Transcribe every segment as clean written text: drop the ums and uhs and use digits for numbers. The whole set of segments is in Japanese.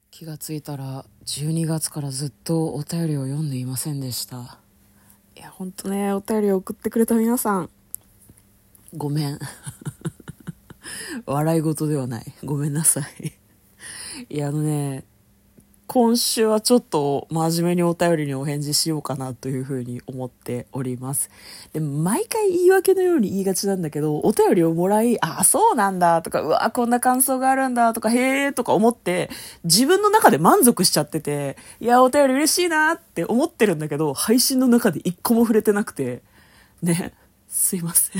気がついたら12月からずっとお便りを読んでいませんでした。いやほんとね、お便りを送ってくれた皆さんごめん笑い事ではない、ごめんなさい。いや今週はちょっと真面目にお便りにお返事しようかなというふうに思っております。でも毎回言い訳のように言いがちなんだけど、お便りをもらい、あ、そうなんだとか、うわ、こんな感想があるんだとか、へーとか思って、自分の中で満足しちゃってて、いや、お便り嬉しいなって思ってるんだけど、配信の中で一個も触れてなくて、ね、すいません。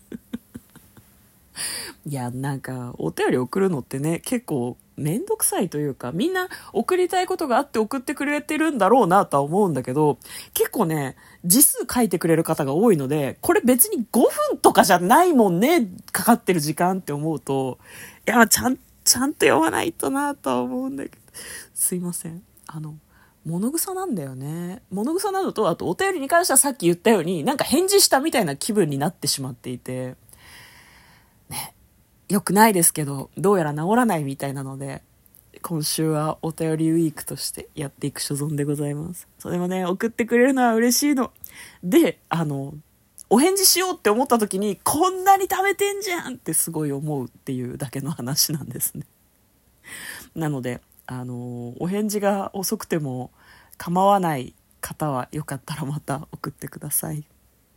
いやお便り送るのってね、結構めんどくさいというか、みんな送りたいことがあって送ってくれてるんだろうなとは思うんだけど、結構ね字数書いてくれる方が多いので、これ別に5分とかじゃないもんね、かかってる時間って思うと、いやちゃんと読まないとなとは思うんだけど、すいません。物臭なんだよね。物臭なのと、あとお便りに関してはさっき言ったように返事したみたいな気分になってしまっていてね、良くないですけど、どうやら治らないみたいなので、今週はお便りウィークとしてやっていく所存でございます。それもね、送ってくれるのは嬉しいので、お返事しようって思った時に、こんなに貯めてんじゃんってすごい思うっていうだけの話なんですね。なのでお返事が遅くても構わない方はよかったらまた送ってください。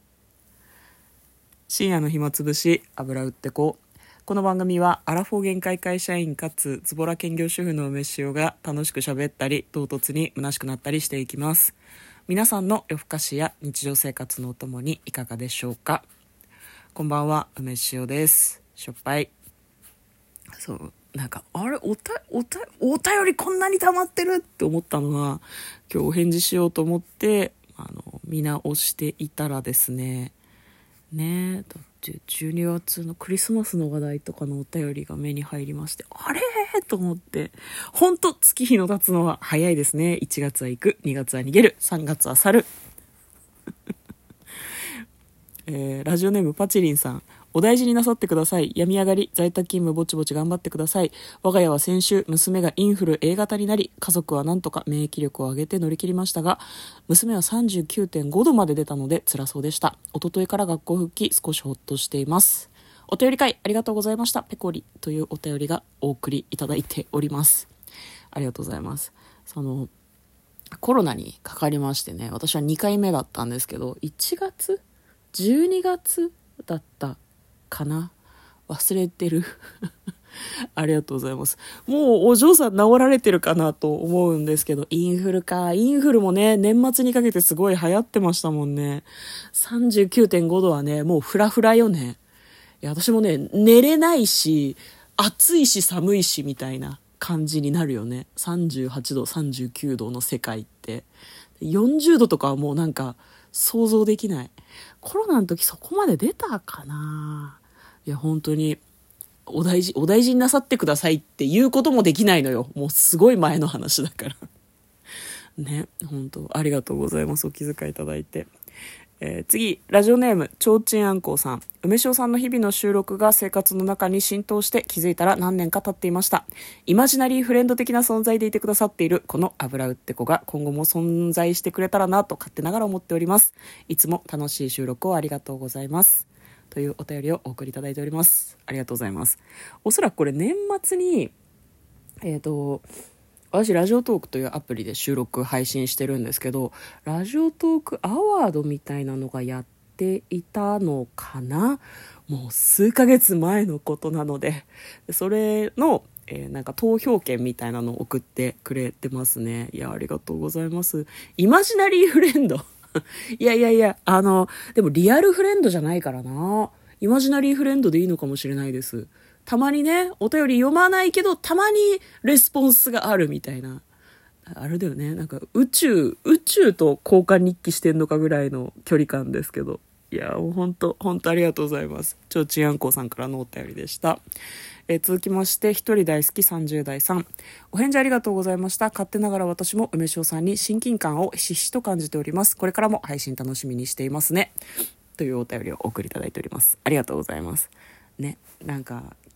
深夜の暇つぶし、油売ってこ。この番組はアラフォー限界会社員かつズボラ兼業主婦の梅塩が楽しく喋ったり唐突に虚しくなったりしていきます。皆さんの夜更かしや日常生活のお供にいかがでしょうか。こんばんは、梅塩です。しょっぱい。そうあれお便りこんなに溜まってるって思ったのは、今日お返事しようと思って見直していたらですね、だって12月のクリスマスの話題とかのお便りが目に入りまして、あれと思って、ほんと月日の経つのは早いですね。1月は行く、2月は逃げる、3月は去る。ラジオネームパチリンさん、お大事になさってください。病み上がり在宅勤務ぼちぼち頑張ってください。我が家は先週娘がインフル A 型になり、家族はなんとか免疫力を上げて乗り切りましたが、娘は 39.5 度まで出たので辛そうでした。一昨日から学校復帰、少しほっとしています。お便り会ありがとうございました。ペコリというお便りがお送りいただいております。ありがとうございます。コロナにかかりましてね、私は2回目だったんですけど、1月12月だったかな、忘れてるありがとうございます。もうお嬢さん治られてるかなと思うんですけど、インフルもね、年末にかけてすごい流行ってましたもんね。39.5 度はね、もうフラフラよね。いや、私もね、寝れないし暑いし寒いしみたいな感じになるよね。38度39度の世界って、40度とかはもう想像できない。コロナの時そこまで出たかな。いや本当にお大事になさってくださいっていうこともできないのよ。もうすごい前の話だからね。本当ありがとうございます。お気遣いいただいて。次、ラジオネームちょうちんあんこうさん。梅塩さんの日々の収録が生活の中に浸透して気づいたら何年か経っていました。イマジナリーフレンド的な存在でいてくださっているこの油売って子が今後も存在してくれたらなと勝手ながら思っております。いつも楽しい収録をありがとうございます、というお便りをお送りいただいております。ありがとうございます。おそらくこれ年末に私ラジオトークというアプリで収録配信してるんですけど、ラジオトークアワードみたいなのがやっていたのかな。もう数ヶ月前のことなので、それの投票券みたいなのを送ってくれてますね。いやありがとうございます。イマジナリーフレンドいやでもリアルフレンドじゃないからな。イマジナリーフレンドでいいのかもしれないです。たまにね、お便り読まないけどたまにレスポンスがあるみたいな、あれだよね。宇宙と交換日記してんのかぐらいの距離感ですけど、いやもう本当ありがとうございます。ちょうちんあんこうさんからのお便りでした。続きまして、一人大好き30代さん、お返事ありがとうございました。勝手ながら私も梅塩さんに親近感をひしひしと感じております。これからも配信楽しみにしていますね、というお便りをお送りいただいております。ありがとうございますね。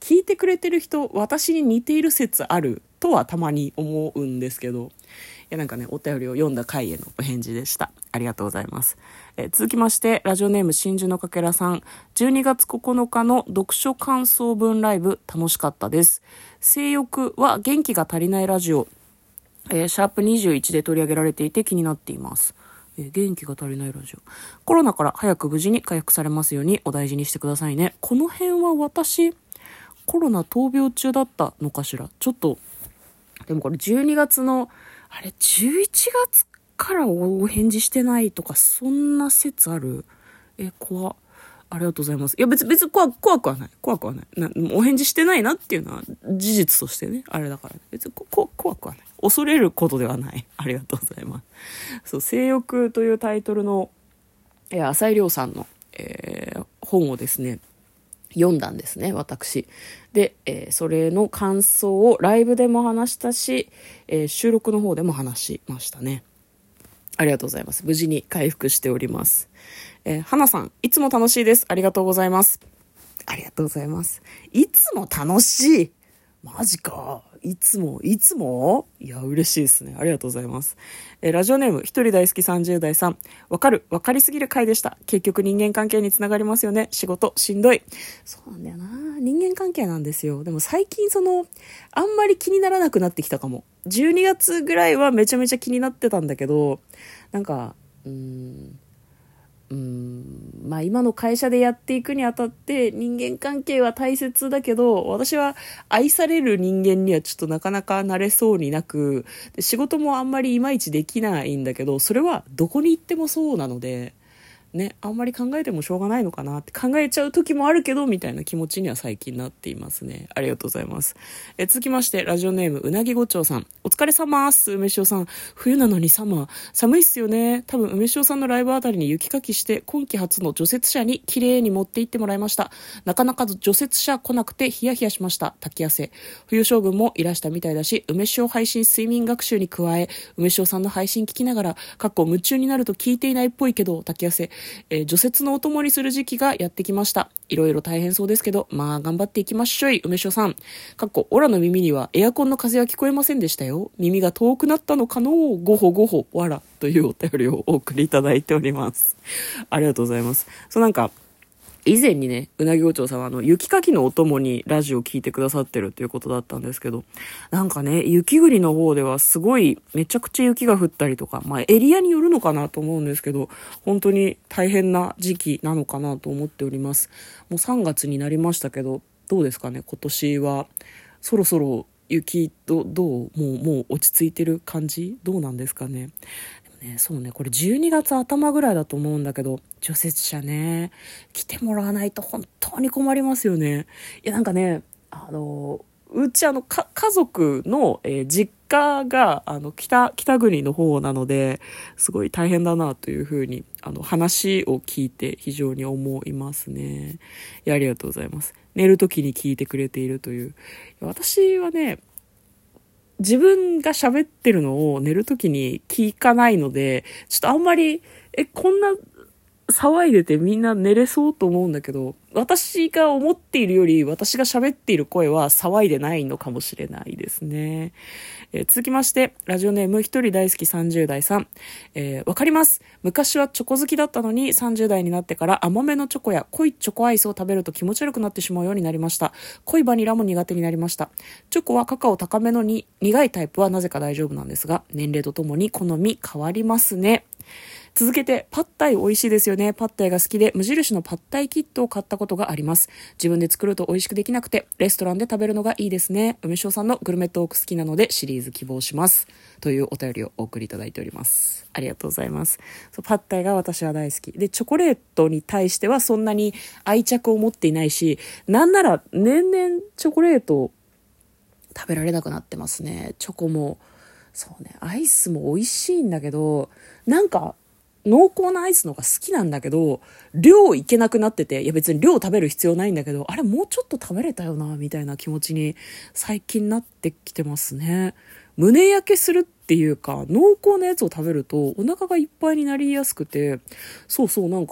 聞いてくれてる人、私に似ている説あるとはたまに思うんですけど、いやなんかね、お便りを読んだ回へのお返事でした。ありがとうございます。続きまして、ラジオネーム真珠のかけらさん。12月9日の読書感想文ライブ楽しかったです。性欲は元気が足りないラジオ、シャープ21で取り上げられていて気になっています。元気が足りないラジオ。コロナから早く無事に回復されますようにお大事にしてくださいね。この辺は私、コロナ闘病中だったのかしら。ちょっと、でもこれ12月の、あれ、11月からお返事してないとか、そんな説ある？怖っ。ありがとうございます。いや、別に怖くはない。怖くはない。お返事してないなっていうのは事実としてね、あれだから、ね、別に怖くはない。恐れることではない。ありがとうございます。そう、性欲というタイトルの、浅井亮さんの、本をですね、読んだんですね、私。で、それの感想をライブでも話したし、収録の方でも話しましたね。ありがとうございます。無事に回復しております。花さん、いつも楽しいです。ありがとうございます。ありがとうございます。いつも楽しい。マジか。いつもいや、嬉しいですね。ありがとうございます。ラジオネーム、一人大好き30代さん。わかりすぎる回でした。結局人間関係につながりますよね。仕事、しんどい。そうなんだよな。人間関係なんですよ。でも最近あんまり気にならなくなってきたかも。12月ぐらいはめちゃめちゃ気になってたんだけど、なんか、まあ今の会社でやっていくにあたって人間関係は大切だけど、私は愛される人間にはちょっとなかなかなれそうになく、仕事もあんまりいまいちできないんだけど、それはどこに行ってもそうなのでね、あんまり考えてもしょうがないのかなって考えちゃう時もあるけどみたいな気持ちには最近なっていますね。ありがとうございます。続きましてラジオネームうなぎごちょうさん。お疲れ様っす。梅塩さん、冬なのに寒いっすよね。多分梅塩さんのライブあたりに雪かきして今季初の除雪車に綺麗に持って行ってもらいました。なかなか除雪車来なくてヒヤヒヤしました。滝汗。冬将軍もいらしたみたいだし、梅塩配信睡眠学習に加え梅塩さんの配信聞きながら夢中になると聞いていないっぽいけど滝汗、除雪のお供にする時期がやってきました。いろいろ大変そうですけど、まあ頑張っていきましょい、梅塩さん。オラの耳にはエアコンの風は聞こえませんでしたよ。耳が遠くなったのかのう、ごほごほ、わら、というお便りをお送りいただいております。ありがとうございます。以前にね、うなぎごちょうさんは雪かきのお供にラジオを聞いてくださってるということだったんですけど、なんかね、雪国の方ではすごいめちゃくちゃ雪が降ったりとか、まあエリアによるのかなと思うんですけど、本当に大変な時期なのかなと思っております。もう3月になりましたけど、どうですかね、今年は。そろそろ雪どうもう落ち着いてる感じどうなんですかね。そうね、これ12月頭ぐらいだと思うんだけど、除雪車ね、来てもらわないと本当に困りますよね。いやなんかね、うち家族の、実家が北国の方なので、すごい大変だなというふうに話を聞いて非常に思いますね。いや、ありがとうございます。寝る時に聞いてくれているという。私はね、自分が喋ってるのを寝るときに聞かないので、ちょっとあんまり、こんな騒いでてみんな寝れそうと思うんだけど、私が思っているより私が喋っている声は騒いでないのかもしれないですね。続きまして、ラジオネーム一人大好き30代さん。わかります。昔はチョコ好きだったのに30代になってから甘めのチョコや濃いチョコアイスを食べると気持ち悪くなってしまうようになりました。濃いバニラも苦手になりました。チョコはカカオ高めのに苦いタイプはなぜか大丈夫なんですが、年齢とともに好み変わりますね。続けて、パッタイ美味しいですよね。パッタイが好きで、無印のパッタイキットを買ったことがあります。自分で作ると美味しくできなくて、レストランで食べるのがいいですね。梅塩さんのグルメトーク好きなので、シリーズ希望します。というお便りをお送りいただいております。ありがとうございます。パッタイが私は大好き。で、チョコレートに対してはそんなに愛着を持っていないし、なんなら年々チョコレート食べられなくなってますね。チョコも、そうね、アイスも美味しいんだけど、なんか、濃厚なアイスの方が好きなんだけど、量いけなくなってて、いや別に量食べる必要ないんだけど、あれもうちょっと食べれたよな、みたいな気持ちに最近なってきてますね。胸焼けするっていうか、濃厚なやつを食べるとお腹がいっぱいになりやすくて、そうなんか、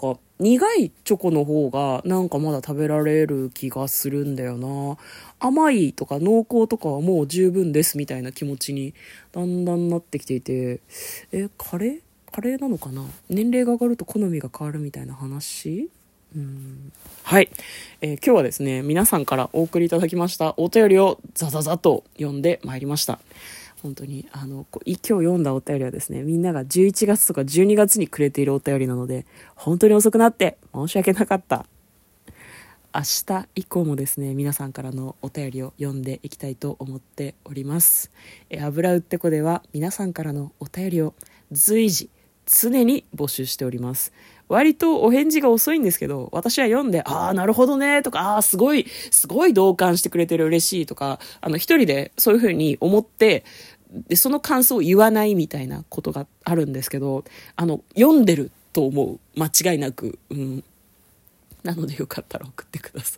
苦いチョコの方がなんかまだ食べられる気がするんだよな。甘いとか濃厚とかはもう十分ですみたいな気持ちにだんだんなってきていて、カレーなのかな。年齢が上がると好みが変わるみたいな話。はい、今日はですね、皆さんからお送りいただきましたお便りをザザザと読んでまいりました。本当に今日読んだお便りはですね、みんなが11月とか12月にくれているお便りなので、本当に遅くなって申し訳なかった。明日以降もですね、皆さんからのお便りを読んでいきたいと思っております。油売ってこでは皆さんからのお便りを随時常に募集しております。割とお返事が遅いんですけど、私は読んで、なるほどねとか、すごい同感してくれてる、嬉しいとか、一人でそういう風に思って、でその感想を言わないみたいなことがあるんですけど、読んでると思う、間違いなく。なのでよかったら送ってくださ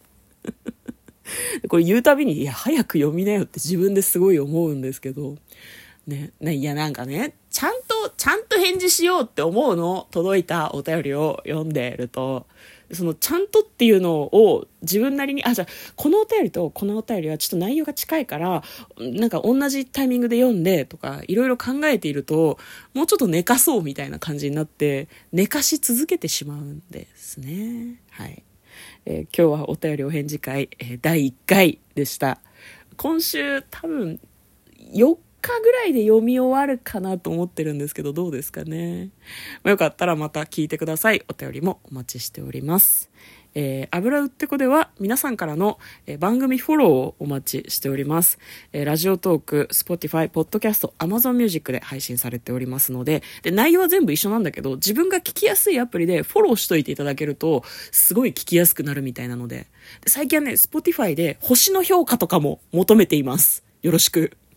い。これ言うたびに、いや早く読みなよって自分ですごい思うんですけどね。いやなんかね、ちゃんと返事しようって思うの。届いたお便りを読んでると、そのちゃんとっていうのを自分なりに、じゃあこのお便りとこのお便りはちょっと内容が近いからなんか同じタイミングで読んでとかいろいろ考えていると、もうちょっと寝かそうみたいな感じになって寝かし続けてしまうんですね。はい、今日はお便りお返事会、第1回でした。今週多分4日ぐらいで読み終わるかなと思ってるんですけど、どうですかね。よかったらまた聞いてください。お便りもお待ちしております。油売ってこでは皆さんからの、番組フォローをお待ちしております。ラジオトーク、Spotify、ポッドキャスト、Amazon Music で配信されておりますので、内容は全部一緒なんだけど、自分が聞きやすいアプリでフォローしといていただけるとすごい聞きやすくなるみたいなので、最近はね、Spotify で星の評価とかも求めています。よろしく。